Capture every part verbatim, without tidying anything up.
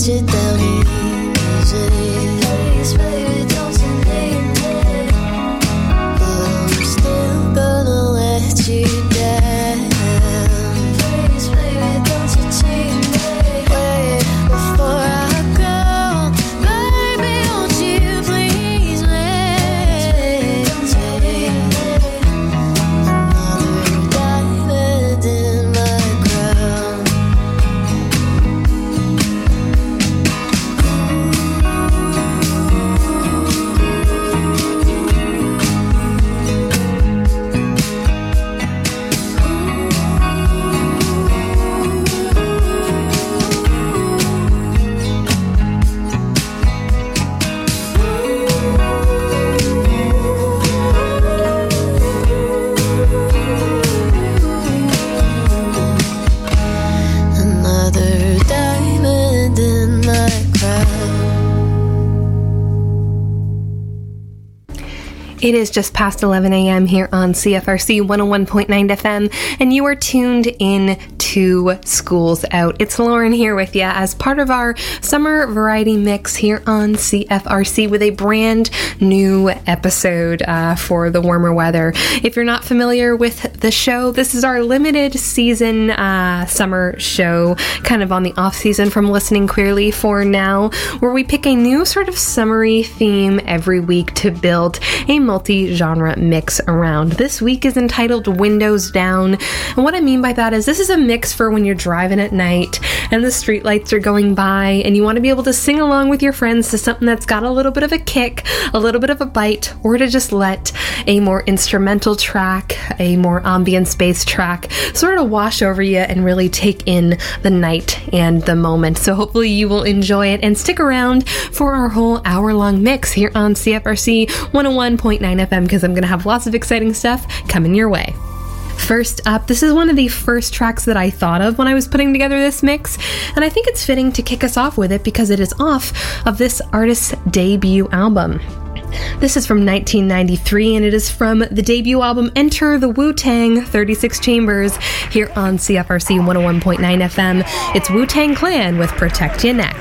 you down easy. Please, baby, don't you leave me. But I'm still gonna let you down. Please, baby, don't you cheat me. Wait, before I go, baby, won't you please let me. It is just past eleven a.m. here on C F R C one oh one point nine F M, and you are tuned in to Schools Out. It's Lauren here with you as part of our summer variety mix here on C F R C with a brand new episode uh, for the warmer weather. If you're not familiar with the show, this is our limited season uh, summer show, kind of on the off season from Listening Queerly for now, where we pick a new sort of summery theme every week to build a multi-genre mix around. This week is entitled Windows Down, and what I mean by that is this is a mix for when you're driving at night and the streetlights are going by and you want to be able to sing along with your friends to something that's got a little bit of a kick, a little bit of a bite, or to just let a more instrumental track, a more ambient space track sort of wash over you and really take in the night and the moment. So hopefully you will enjoy it and stick around for our whole hour-long mix here on C F R C one oh one point nine F M, because I'm going to have lots of exciting stuff coming your way. First up, this is one of the first tracks that I thought of when I was putting together this mix, and I think it's fitting to kick us off with it because it is off of this artist's debut album. This is from nineteen ninety-three, and it is from the debut album Enter the Wu-Tang thirty-six Chambers here on C F R C one oh one point nine F M. It's Wu-Tang Clan with Protect Your Neck.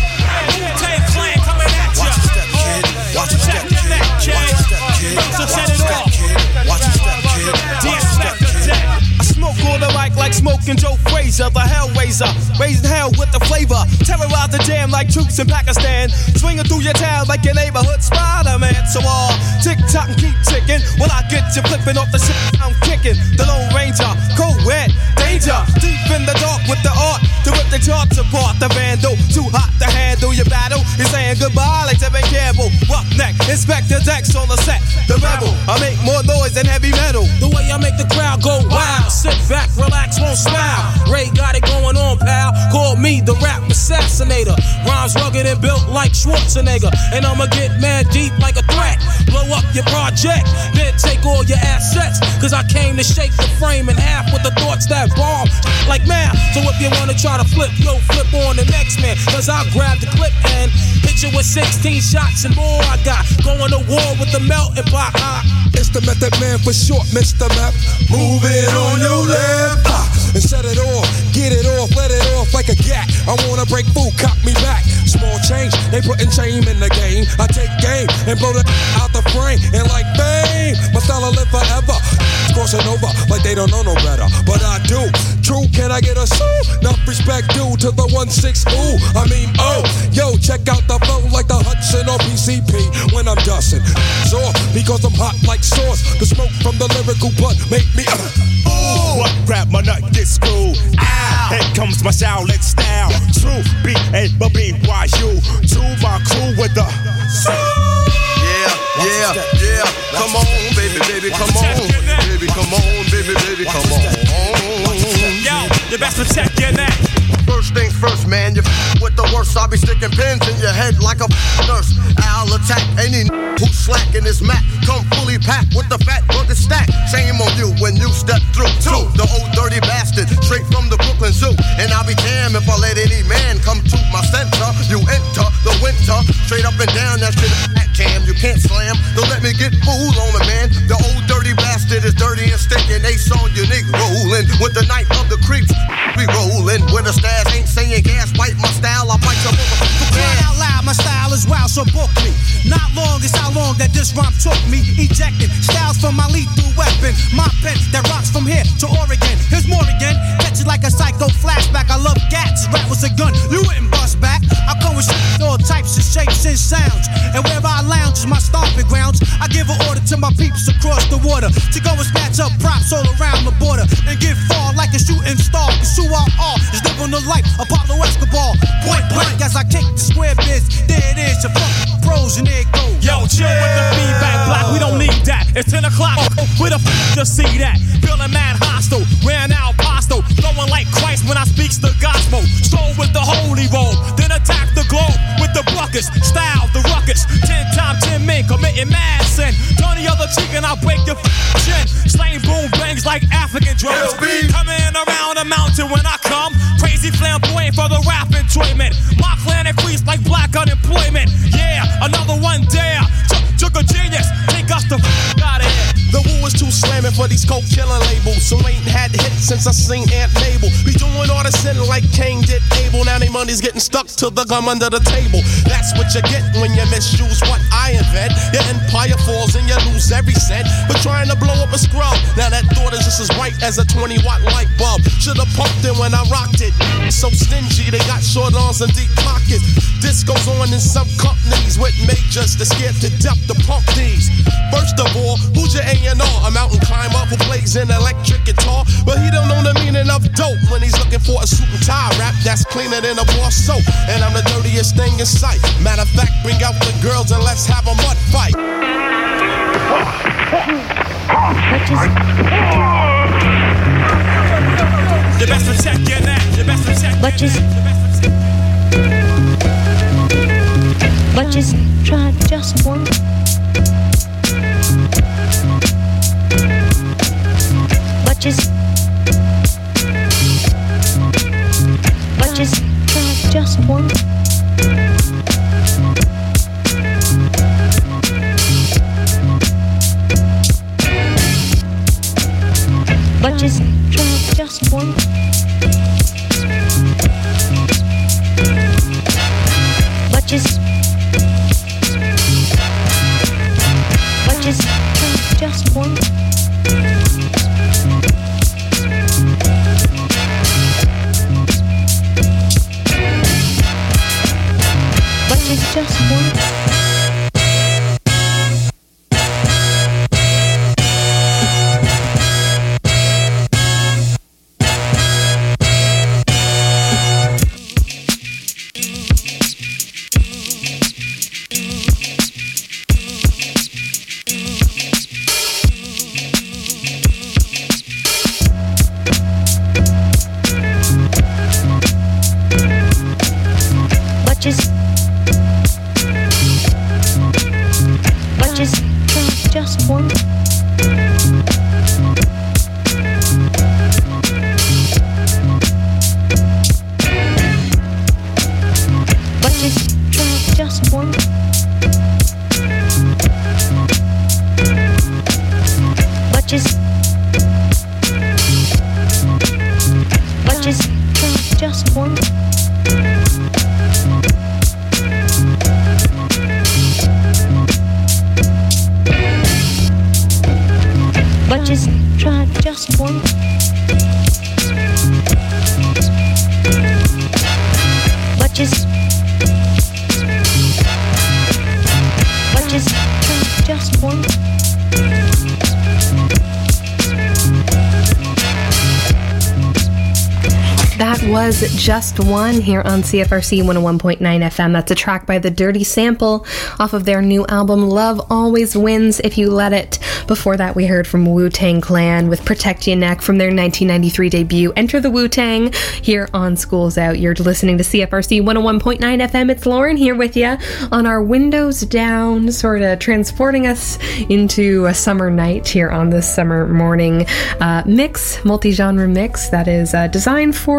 Wu-Tang Clan coming at ya. Watch your step, kid. Watch your step, kid. Watch your step, kid. So set it off. Watch your step, kid. Watch your step, kid. I smoke on the mic like smoking Joe Frazier, the Hellraiser, raising hell with the flavor, terrorize the jam like troops in Pakistan, swinging through your town like your neighborhood Spider-Man. So all uh, tick tock and keep ticking. When I get you flipping off the shit I'm kicking, the Lone Ranger, co-ed, danger, deep in the dark with the art to rip the charts apart. The vandal, too hot to handle your battle. He's saying goodbye like Devin Campbell. Roughneck, Inspector Dex on the set. The rebel, I make more noise than heavy metal. The way I make the crowd go wild. Sit back, relax, won't smile. Ray got it going on, pal. Call me the rap assassinator. Rhymes rugged and built like Schwarzenegger, and I'ma get mad deep like a threat. Blow up your project, then take all your assets. Cause I came to shake the frame in half with the thoughts that bomb like math. So if you wanna try to flip, yo, flip on the next man. Cause I'll grab the clip and hit you with sixteen shots and more. I got going to war with the melting pot. It's the Method Man for short, Mister Map. Move it on your left ah, and set it off, get it off, let it off like a gat. I wanna break food, cop me back. Small change, they putting shame in the game. I take game and blow the out the frame. And like fame, my style will live forever. Crossing over like they don't know no better, but I do. True, can I get a sue? Enough respect due to the one six ooh. I mean, oh, yo, check out the flow like the Hudson or P C P when I'm dusting. So, because I'm hot like sauce, the smoke from the lyrical blood make me uh, ooh. What? Grab my nut, get screwed. Ow! Here comes my Shaolin style. True, B A B Y U. To my crew with the. Yeah, yeah, yeah. Come on, baby, baby, come on. Baby, come on, baby, baby, come on. Yo, you best protect your neck. First things first, man, you f- with the worst. I'll be sticking pins in your head like a f- nurse. I'll attack any n- who's slacking this mat. Come fully packed with the fat burger stack. Shame on you when you step through. Two, the old dirty bastard, straight from the Brooklyn Zoo. And I'll be damned if I let any man come to my center. You enter the winter, straight up and down, that shit at jam. You can't slam, don't let me get fooled on it, man. The old dirty bastard is dirty and stinking. Ace on unique, rolling with the night of the creeps. We rolling with a stash, ain't saying gas, bite my style. I bite your mother so book me. Not long is how long that this rhyme took me. Ejecting styles from my lethal weapon. My pen that rocks from here to Oregon. Here's more again. Catch it like a psycho flashback. I love gats. Rap was a gun. You wouldn't bust back. I come with all types of shapes and sounds. And wherever I lounge is my stomping grounds. I give an order to my peeps across the water to go and snatch up props all around the border and get far like a shooting star. Cause who I are is living the life Pablo Escobar. Point blank as I kick the square biz. There it is, your fucking pros and there it goes. Yo, chill with the feedback block. We don't need that. It's ten o'clock. Where the f to see that? Feeling mad hostile. Ran out pasto. Flowing like Christ when I speaks the gospel. Stroll with the holy roll. Then attack the globe with the buckets. Style the ruckus. Ten times ten men committing mad sin. Turn the other cheek and I'll break your f- chin. Slaying boom bangs like African drums. Coming around the mountain when I come. Crazy flamboyant for the rap enjoyment. My clan increased like black unemployment. Yeah, another one dare. Took a genius. Take us the f- out of here. The woo is too slamming for these coke killing labels. So ain't had hits since I seen Aunt Mabel. Be doing all the sinning like Cain did Abel. Now they money's getting stuck to the gum under the table. That's what you get when you misuse what I invent. Your empire falls and you lose every cent. But trying to blow up a scrub. Now that thought is just as bright as a twenty watt light bulb. Should've pumped it when I rocked it. So stingy, they got short arms and deep pockets. This goes on in some companies with majors that scared to death to pump these. First of all, who's your A and R? A mountain climber who plays an electric guitar, but he don't know the meaning of dope when he's looking for a suit and tie rap that's cleaner than a bar soap. And I'm the dirtiest thing in sight. Matter of fact, bring out the girls and let's have a mud fight. You best protect your neck. You best protect But just, but just try just one. But just, but just try just one. But just try just one. But just, but just try just one. But just just one. Was Just One here on C F R C one oh one point nine F M. That's a track by The Dirty Sample off of their new album Love Always Wins If You Let It. Before that, we heard from Wu-Tang Clan with Protect Your Neck from their nineteen ninety-three debut Enter the Wu-Tang here on Schools Out. You're listening to C F R C one oh one point nine F M. It's Lauren here with you on our windows down, sort of transporting us into a summer night here on this summer morning uh, mix, multi-genre mix that is uh, designed for uh,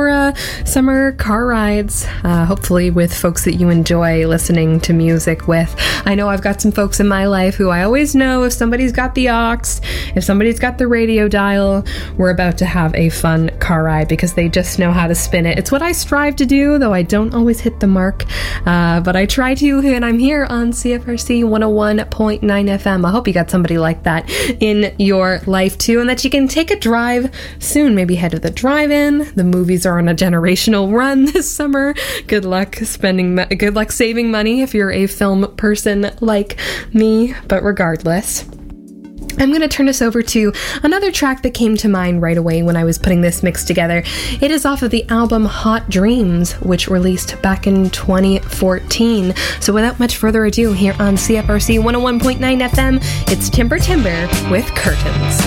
summer car rides, uh, hopefully with folks that you enjoy listening to music with. I know I've got some folks in my life who I always know if somebody's got the aux, if somebody's got the radio dial, we're about to have a fun car ride because they just know how to spin it. It's what I strive to do, though I don't always hit the mark, uh, but I try to, and I'm here on C F R C one oh one point nine F M. I hope you got somebody like that in your life too, and that you can take a drive soon, maybe head to the drive-in. The movies are on a generational run this summer. Good luck spending, good luck saving money if you're a film person like me, but regardless, I'm going to turn us over to another track that came to mind right away when I was putting this mix together. It is off of the album Hot Dreams, which released back in twenty fourteen. So without much further ado, here on C F R C one oh one point nine F M, it's Timber Timber with Curtains.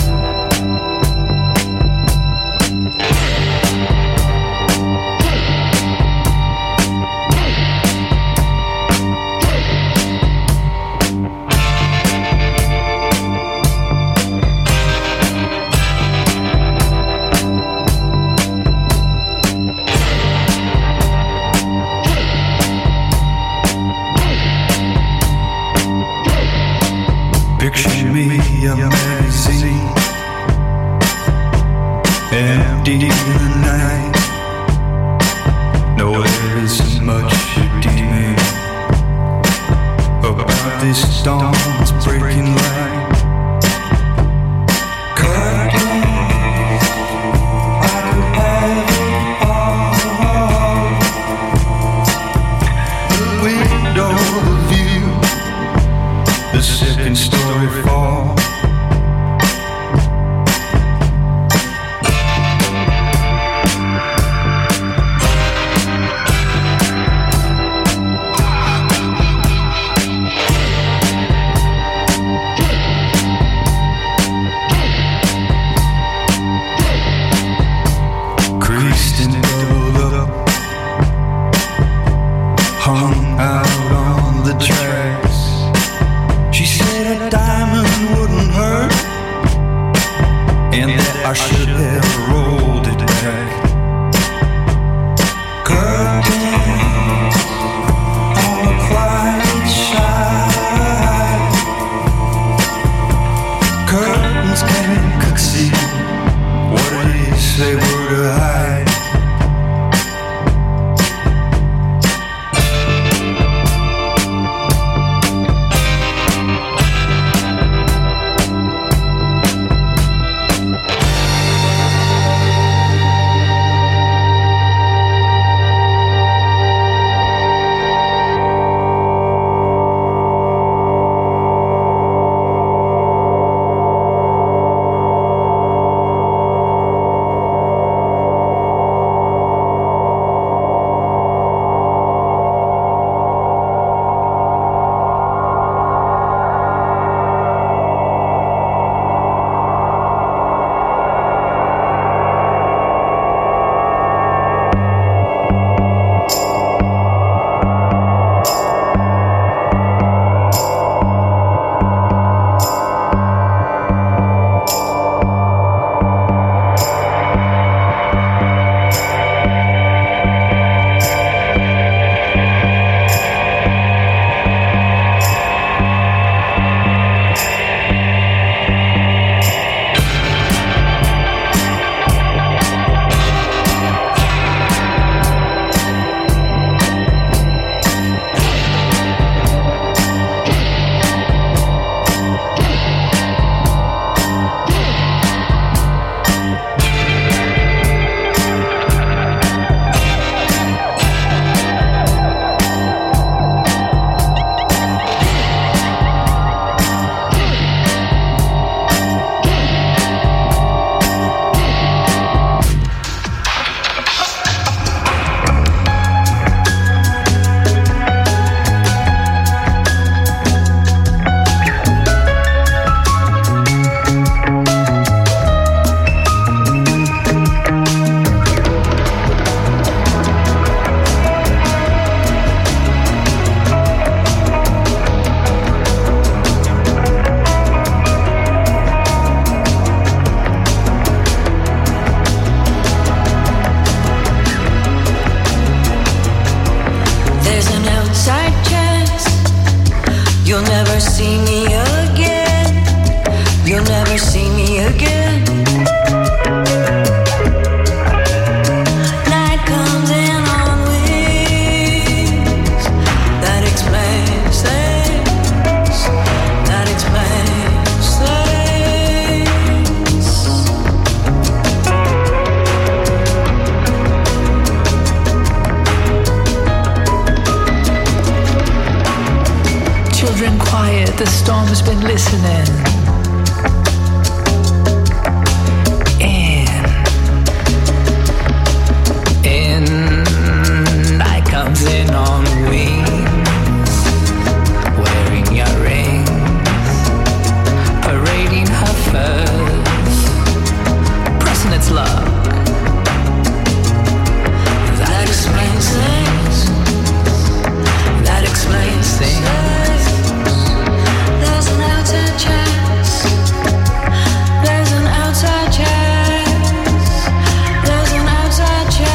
Picture me a magazine, empty in the night. No, there isn't much redeeming about this dawn's breaking light. Curtains, I could have it all. The window, the view, the second story fall. There's an outside chance you'll never see me again. You'll never see me again. Night comes in on wings. That explains things. That explains things. Children quiet, the storm's been listening. In on wings, wearing your rings, parading her furs, pressing its luck. That explains things. That explains things. There's an outside chance. There's an outside chance. There's an outside chance.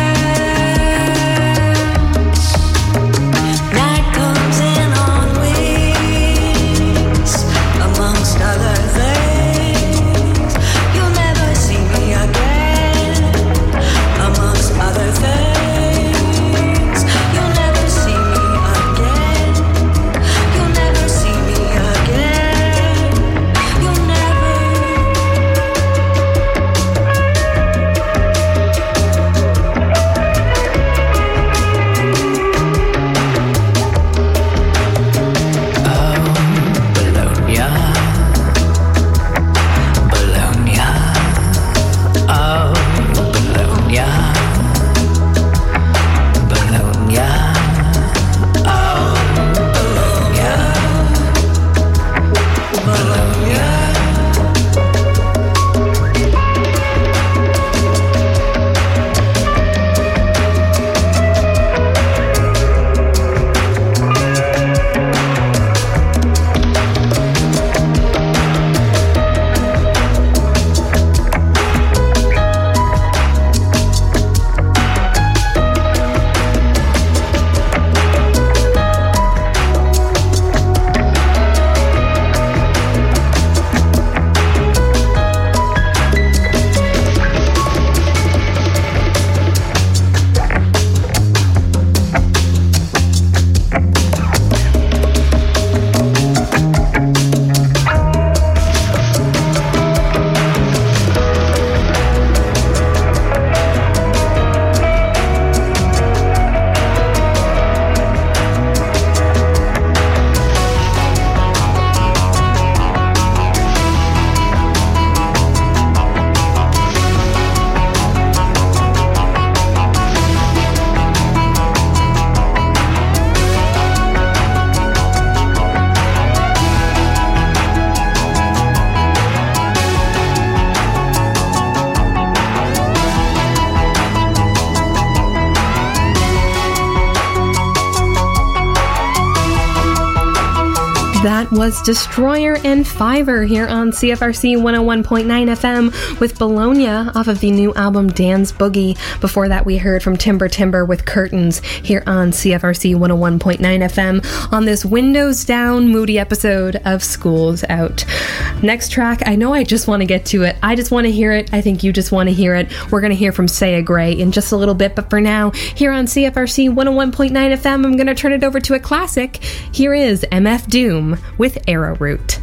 That was Destroyer and Fiverr here on C F R C one oh one point nine F M with Bologna off of the new album Dan's Boogie. Before that, we heard from Timber Timber with Curtains here on C F R C one oh one point nine F M on this windows down, moody episode of School's Out. Next track, I know I just want to get to it. I just want to hear it. I think you just want to hear it. We're going to hear from Saya Gray in just a little bit, but for now, here on C F R C one oh one point nine F M, I'm going to turn it over to a classic. Here is M F Doom with Arrowroot.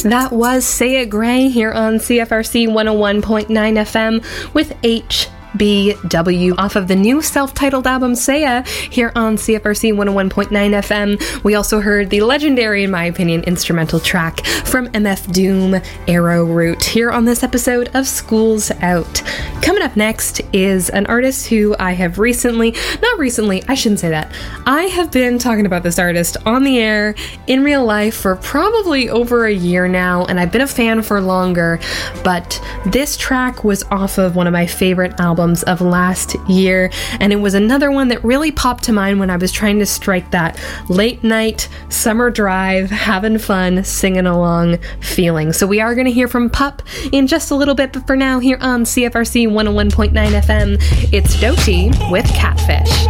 That was Say It Gray here on C F R C one oh one point nine F M with H B W off of the new self-titled album Saya here on C F R C one oh one point nine F M. We also heard the legendary, in my opinion, instrumental track from M F Doom, Arrowroot, here on this episode of School's Out. Coming up next is an artist who I have recently, not recently, I shouldn't say that. I have been talking about this artist on the air in real life for probably over a year now, and I've been a fan for longer, but this track was off of one of my favorite albums of last year, and it was another one that really popped to mind when I was trying to strike that late night summer drive, having fun, singing along feeling. So we are going to hear from Pup in just a little bit, but for now, here on C F R C one oh one point nine F M, it's Doechii with Catfish.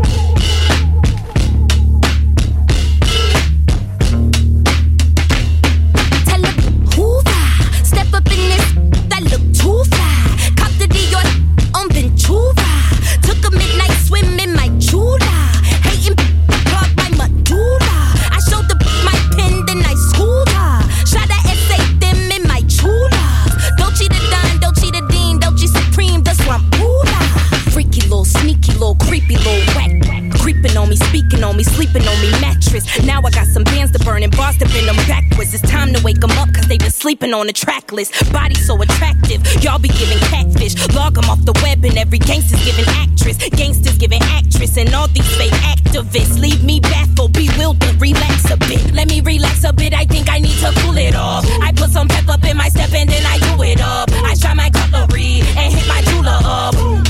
Sleeping on the track list, body so attractive. Y'all be giving catfish, log them off the web, and every gangster's giving actress, gangsters giving actress, and all these fake activists leave me baffled, bewildered. Relax a bit, let me relax a bit. I think I need to cool it off. I put some pep up in my step and then I do it up. I try my cutlery and hit my jeweler up.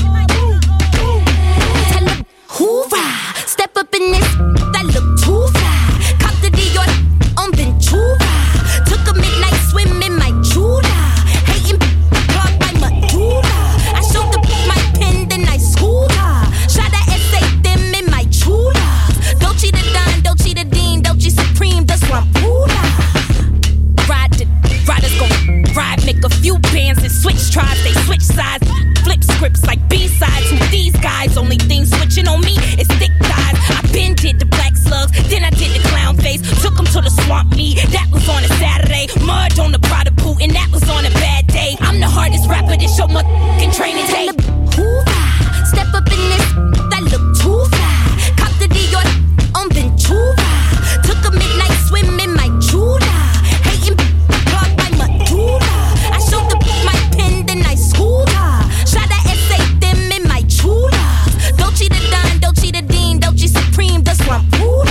Tell them, hoorah, step up in this, that look too fly. Cop the Dior on Ventura. Took a midnight swim in my Jula. Hating blocked by Madura. I showed the my pen, then I schooled her. Shot a essay them in my Chula. Dolce the Don, Dolce the Dean, Dolce Supreme, that's Rampura. Ride the riders gon' ride, make a few bands and switch tribes. They switch sides, flip scripts like B-sides. Who these guys? Only thing switching on me is thick thighs. I been did the black slugs, then I did the clown face. Took them to the swamp meet, that was on a Saturday. Mud on the Prada boot, and that was on a bad day. I'm the hardest rapper, this show my f***ing training tape. Hoorah, step up in this, that look too fly. Cop the Dior on Ventura. Took a midnight swim in my Jula. Hating blocked by Madura. I showed the my pen, then I schooled her. Shot a essay them in my Chula. Dolce the Don, Dolce the Dean, Dolce Supreme, that's Rampura.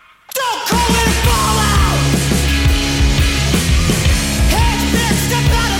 Don't call it fallout. Hey, bitch, step out of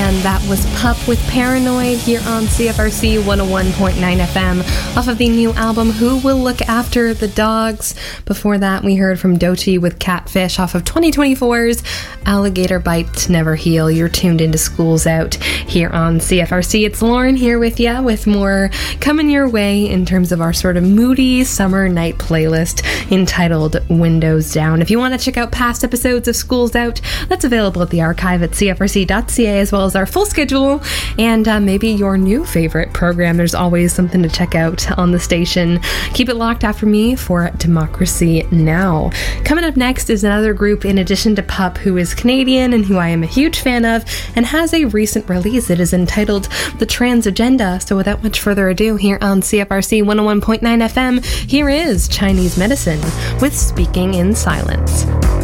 And that was Pup with Paranoid here on C F R C one oh one point nine F M off of the new album Who Will Look After the Dogs. Before that, we heard from Doechii with Catfish off of twenty twenty-four's Alligator Bites Never Heal. You're tuned into Schools Out here on C F R C. It's Lauren here with you with more coming your way in terms of our sort of moody summer night playlist entitled Windows Down. If you want to check out past episodes of Schools Out, that's available at the archive at C F R C dot C A, as well as our full schedule and uh, maybe your new favorite program. There's always something to check out on the station. Keep it locked after me for Democracy Now! Coming up next is another group in addition to Pup who is Canadian and who I am a huge fan of and has a recent release. It is entitled The Trans Agenda. So without much further ado, here on C F R C one oh one point nine F M, here is Chinese Medicine with Speaking in Silence.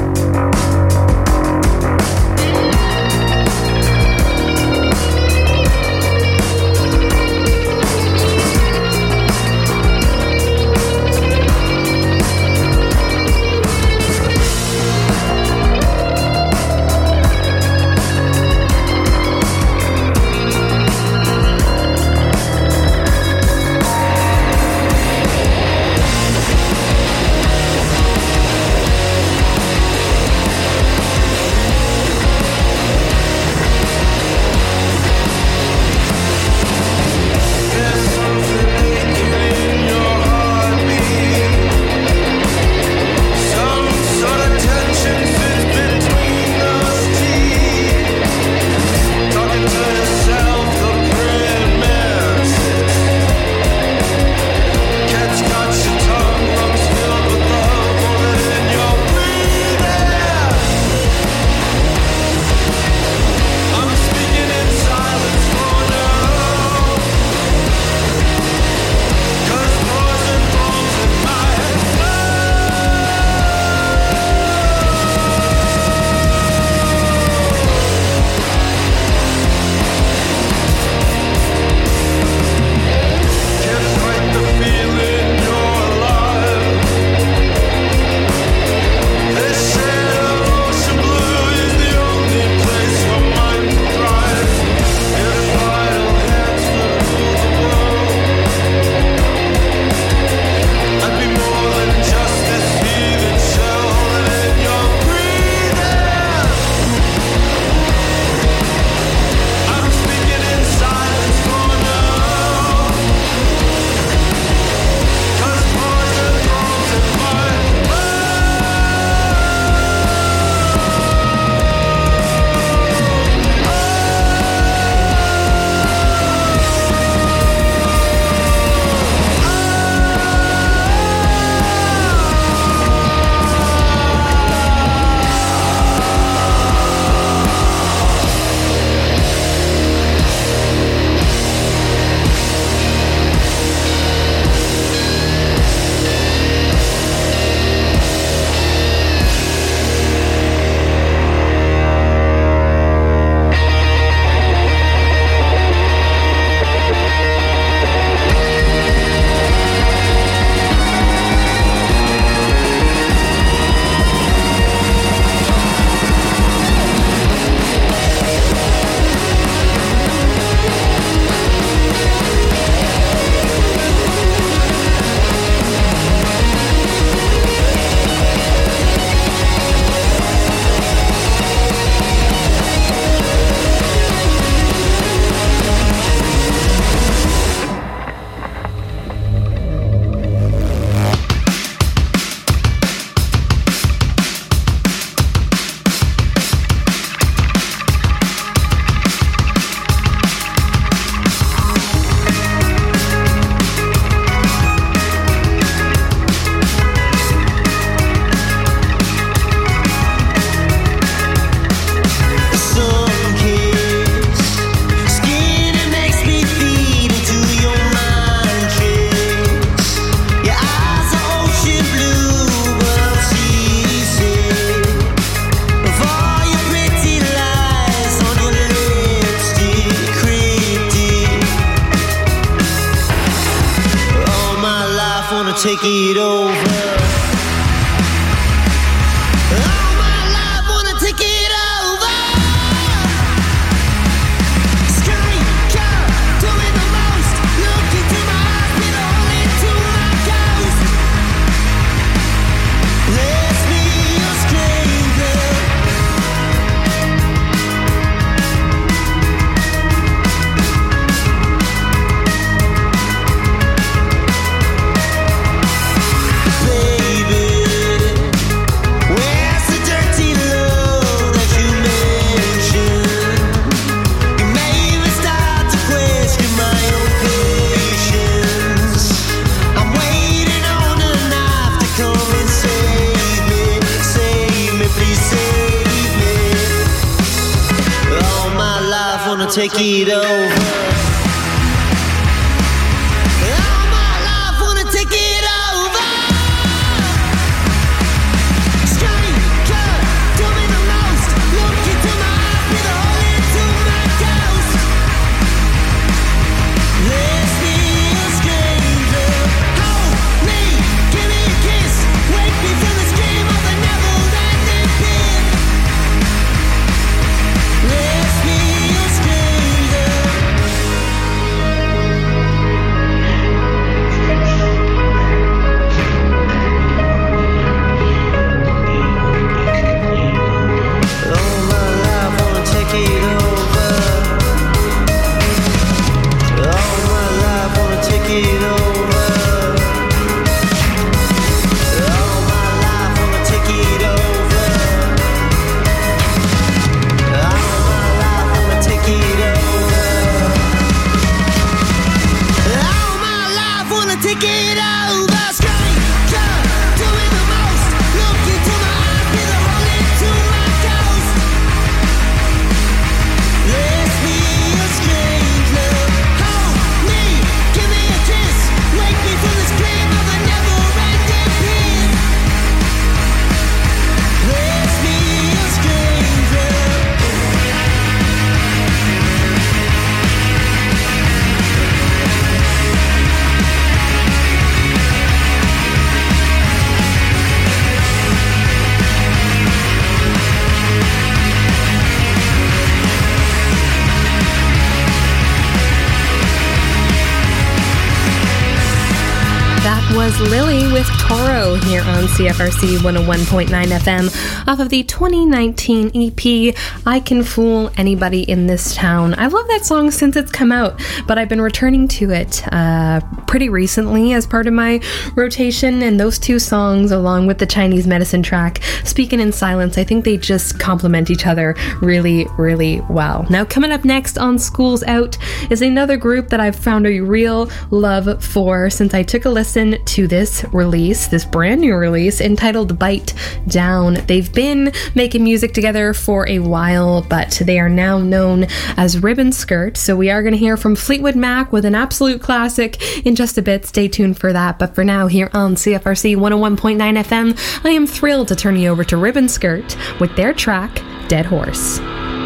take it over. All my life wanna take it over. take it over. Was Lily with Toro here on C F R C one oh one point nine F M off of the twenty nineteen E P I Can Fool Anybody in This Town. I've loved that song since it's come out, but I've been returning to it uh, pretty recently as part of my rotation, and those two songs along with the Chinese medicine track, Speaking in Silence, I think they just complement each other really, really well. Now coming up next on Schools Out is another group that I've found a real love for since I took a listen to this release, this brand new release entitled Bite Down. They've been making music together for a while, but they are now known as Ribbon Skirt. So we are going to hear from Fleetwood Mac with an absolute classic in just a bit. Stay tuned for that. But for now, here on C F R C one oh one point nine F M, I am thrilled to turn you over to Ribbon Skirt with their track, Dead Horse.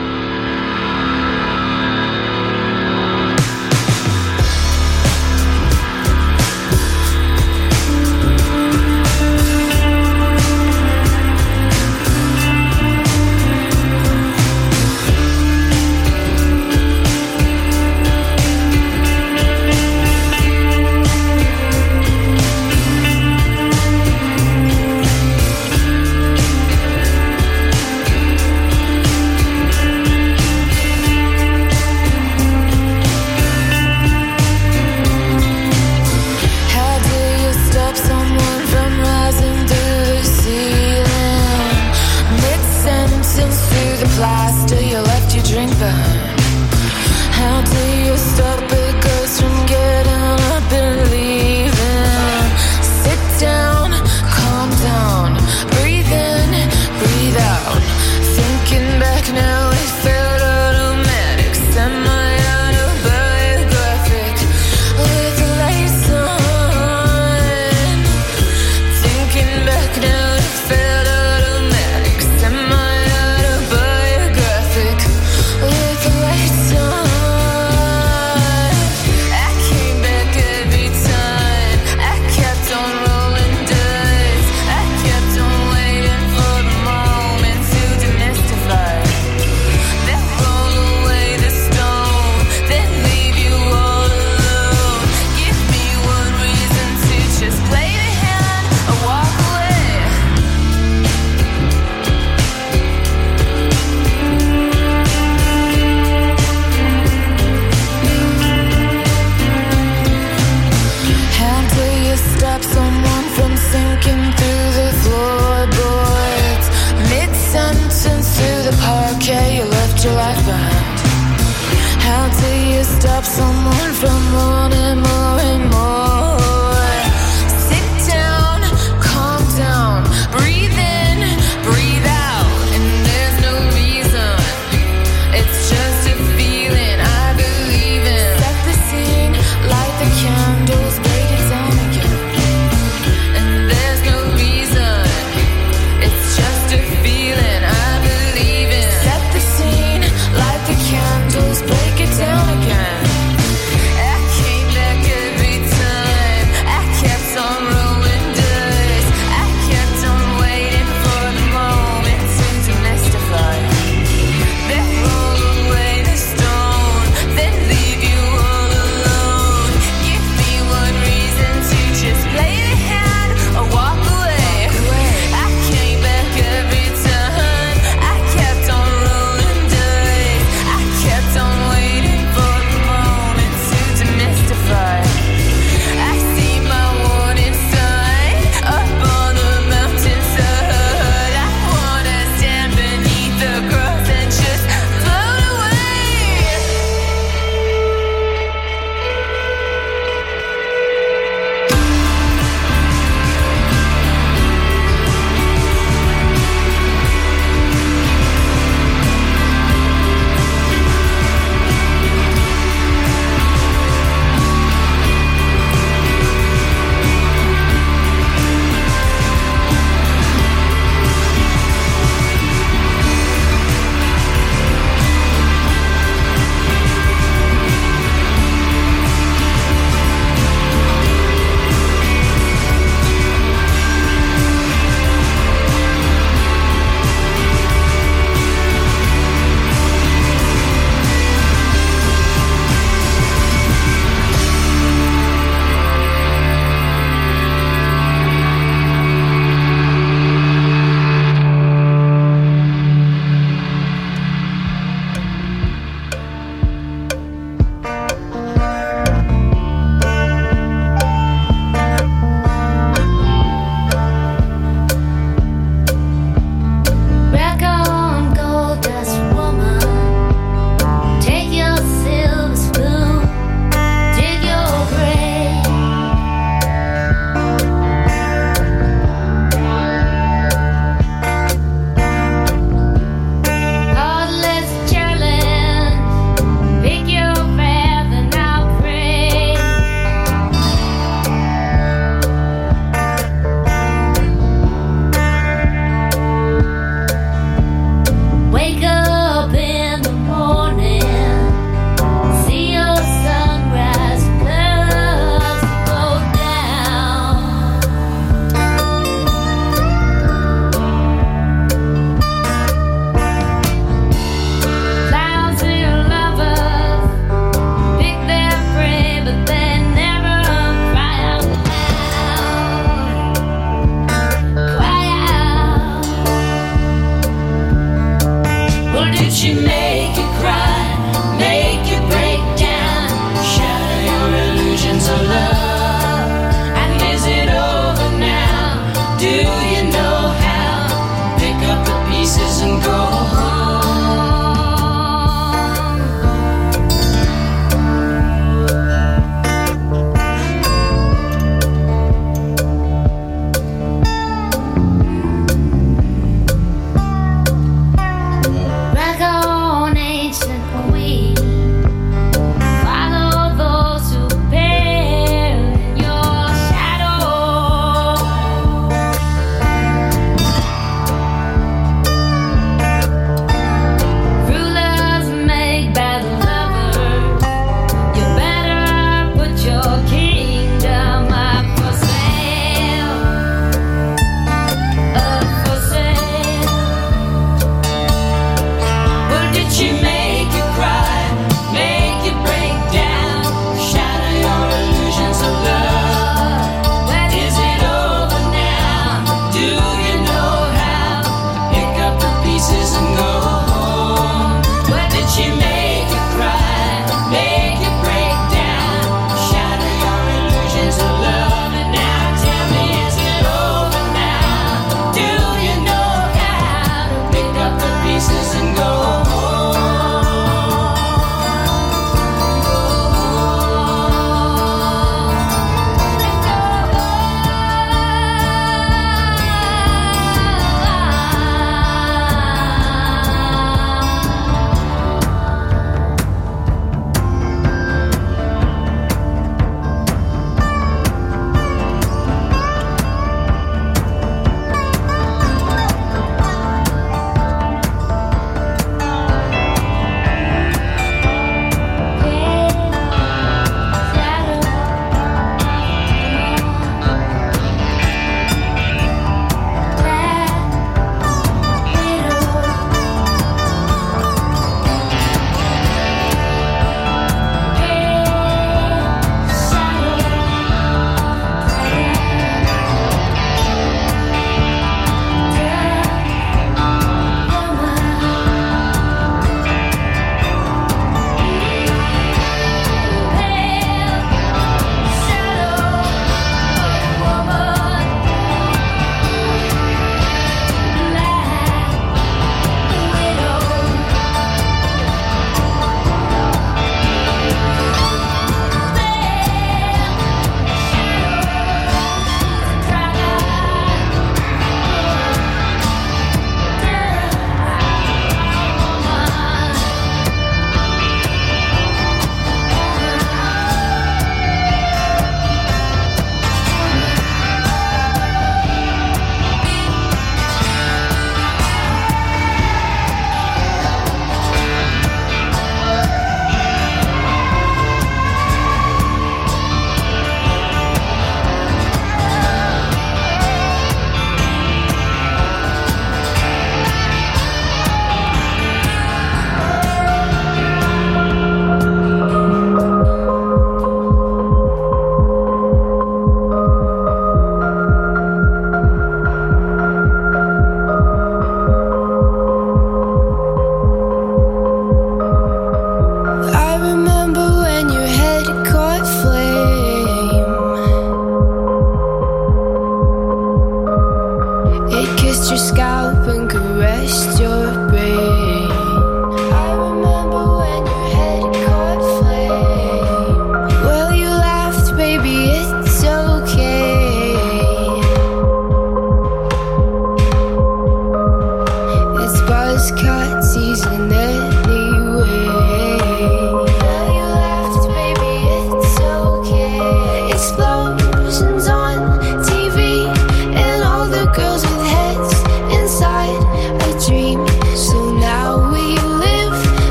stop someone from wanting more and more. Sit down, calm down, breathe in, breathe out. And there's no reason, it's just a feeling.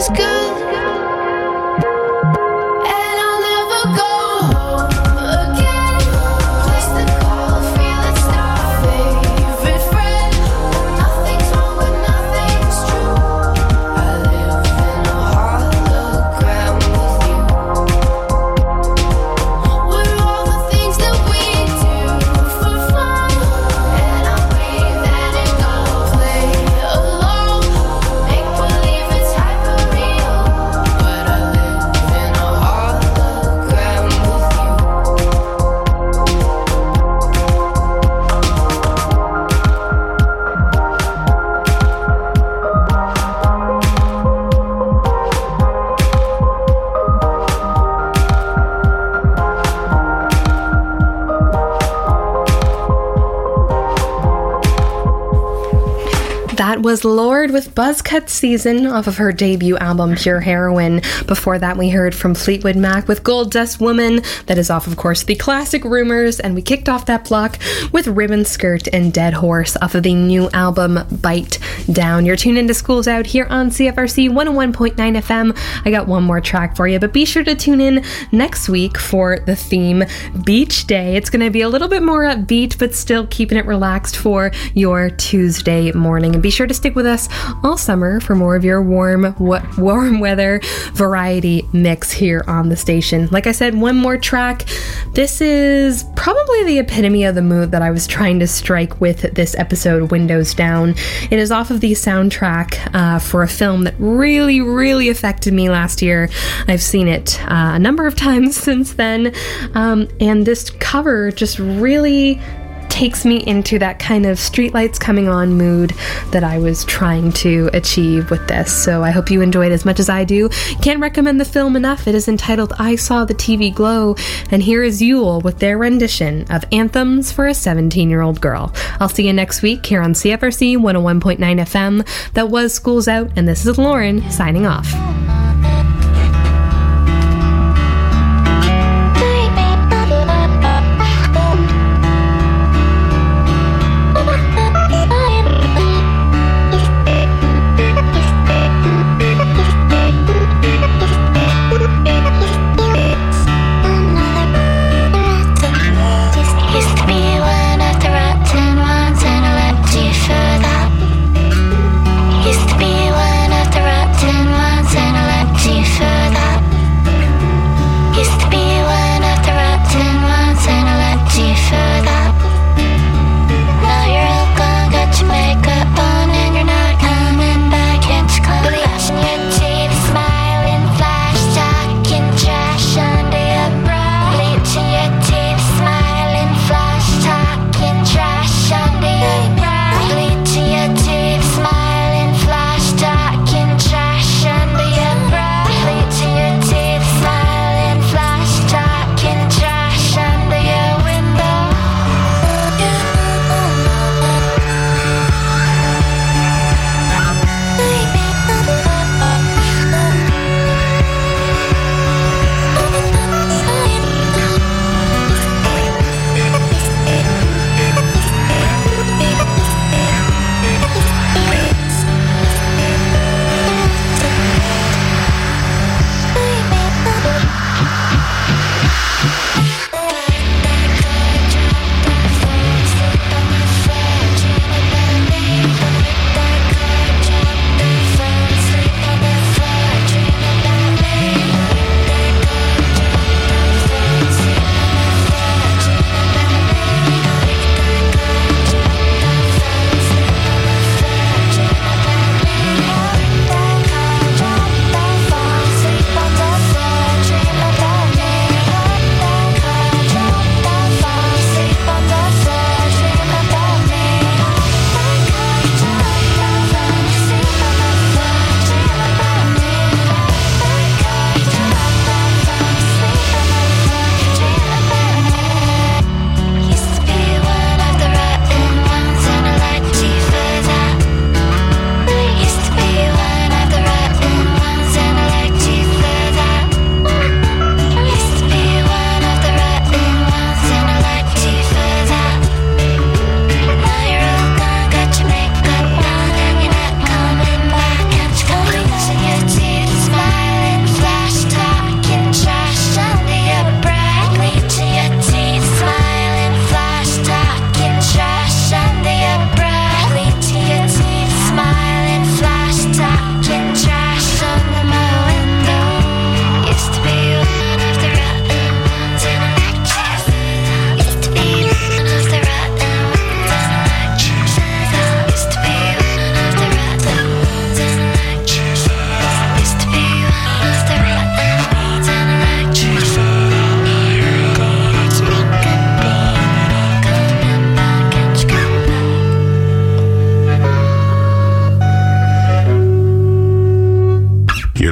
is good. And I'll never go home again. Place to call, feel it start. Favorite friend, nothing's wrong but nothing's true. I live in a hologram with you. We're all the things that we do for fun. And I'll breathe and it go play along. Make believe it's hyper real. But I live in a hologram with you. That was Lorde with Buzzcut Season off of her debut album Pure Heroine. Before that, we heard from Fleetwood Mac with Gold Dust Woman. That is off, of course, the classic Rumors. And we kicked off that block with Ribbon Skirt and Dead Horse off of the new album Bite Down. You're tuned into Schools Out here on C F R C one oh one point nine F M. I got one more track for you, but be sure to tune in next week for the theme Beach Day. It's going to be a little bit more upbeat, but still keeping it relaxed for your Tuesday morning. And be sure to stick with us all summer for more of your warm, w- warm weather variety mix here on the station. Like I said, one more track. This is probably the epitome of the mood that I was trying to strike with this episode, Windows Down. It is off of the soundtrack uh, for a film that really, really affected me last year. I've seen it uh, a number of times since then, um, and this cover just really takes me into that kind of streetlights coming on mood that I was trying to achieve with this. So I hope you enjoyed as much as I do. Can't recommend the film enough. It is entitled I Saw the T V Glow, and here is Yule with their rendition of Anthems for a seventeen-year-old Girl. I'll see you next week here on C F R C one oh one point nine F M. That was Schools Out, and this is Lauren signing off. Used to be one of the rotten ones, and I left you for that. Used to be one of the rotten ones, and I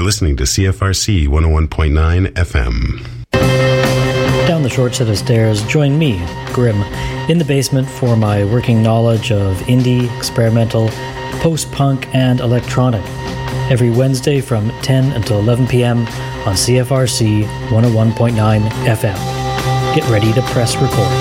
listening to C F R C one oh one point nine F M. Down the short set of stairs, join me, Grim, in the basement for my working knowledge of indie, experimental, post-punk, and electronic. Every Wednesday from ten until eleven p.m. on C F R C one oh one point nine F M. Get ready to press record.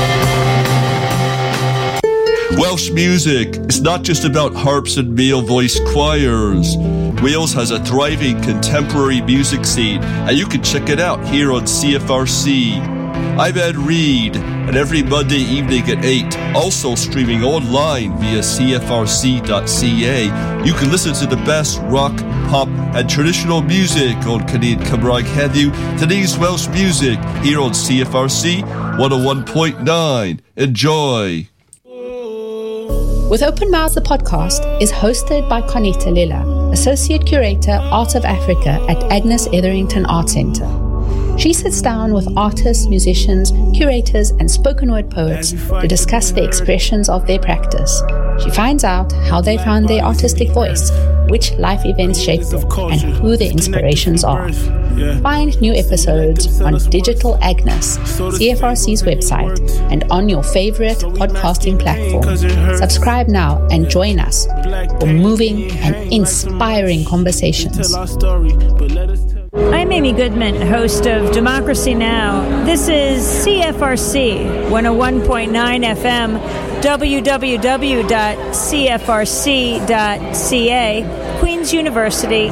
Welsh music is not just about harps and male voice choirs. Wales has a thriving contemporary music scene, and you can check it out here on C F R C. I'm Ed Reed, and every Monday evening at eight, also streaming online via C F R C dot C A, you can listen to the best rock, pop, and traditional music on Canadian Cymraeg Heddiw, today's Welsh music, here on C F R C one oh one point nine. Enjoy! With Open Mouths, the podcast is hosted by Conita Lilla, Associate Curator, Art of Africa at Agnes Etherington Art Centre. She sits down with artists, musicians, curators, and spoken word poets to discuss the expressions of their practice. She finds out how they found their artistic voice, which life events shaped them, and who their inspirations are. Find new episodes on Digital Agnes, C F R C's website, and on your favorite podcasting platform. Subscribe now and join us for moving and inspiring conversations. I'm Amy Goodman, host of Democracy Now! This is C F R C one oh one point nine F M, w w w dot c f r c dot c a, Queen's University,